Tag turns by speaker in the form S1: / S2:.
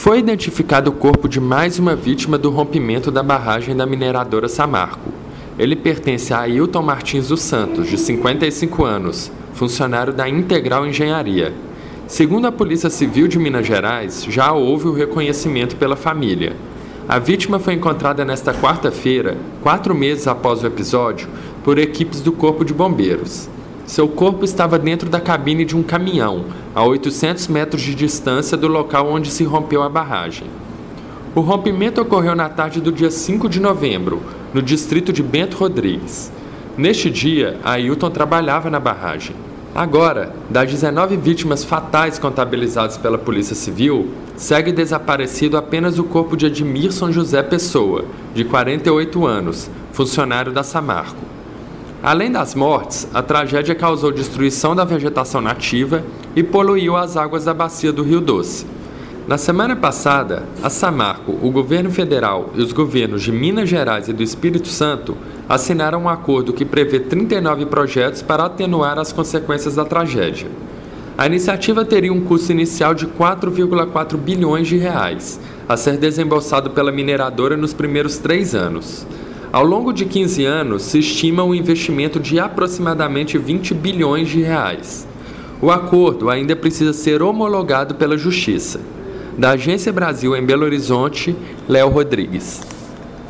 S1: Foi identificado o corpo de mais uma vítima do rompimento da barragem da mineradora Samarco. Ele pertence a Ailton Martins dos Santos, de 55 anos, funcionário da Integral Engenharia. Segundo a Polícia Civil de Minas Gerais, já houve o reconhecimento pela família. A vítima foi encontrada nesta quarta-feira, 4 meses após o episódio, por equipes do Corpo de Bombeiros. Seu corpo estava dentro da cabine de um caminhão, a 800 metros de distância do local onde se rompeu a barragem. O rompimento ocorreu na tarde do dia 5 de novembro, no distrito de Bento Rodrigues. Neste dia, Ailton trabalhava na barragem. Agora, das 19 vítimas fatais contabilizadas pela Polícia Civil, segue desaparecido apenas o corpo de Edmilson José Pessoa, de 48 anos, funcionário da Samarco. Além das mortes, a tragédia causou destruição da vegetação nativa e poluiu as águas da bacia do Rio Doce. Na semana passada, a Samarco, o governo federal e os governos de Minas Gerais e do Espírito Santo assinaram um acordo que prevê 39 projetos para atenuar as consequências da tragédia. A iniciativa teria um custo inicial de 4,4 bilhões de reais, a ser desembolsado pela mineradora nos primeiros 3 anos. Ao longo de 15 anos, se estima um investimento de aproximadamente 20 bilhões de reais. O acordo ainda precisa ser homologado pela Justiça. Da Agência Brasil em Belo Horizonte, Léo Rodrigues.